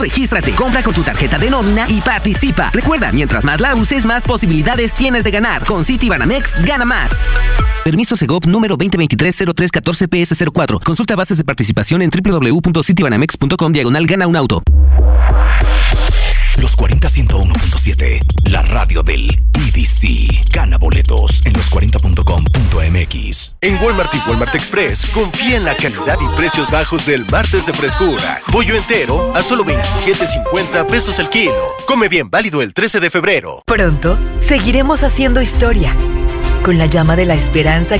Regístrate, compra con tu tarjeta de nómina y participa. Recuerda, mientras más la uses, más posibilidades tienes de ganar. Con Citibanamex, gana más. Permiso Segov número 2023-0314-PS04. Consulta bases de participación en www.citibanamex.com/gana un auto. Los 40 101.7, la radio del EDC. Gana boletos en los40.com.mx. En Walmart y Walmart Express, confía en la calidad y precios bajos del martes de frescura. Pollo entero a solo 27.50 pesos el kilo. Come bien, válido el 13 de febrero. Pronto, seguiremos haciendo historia, con la llama de la esperanza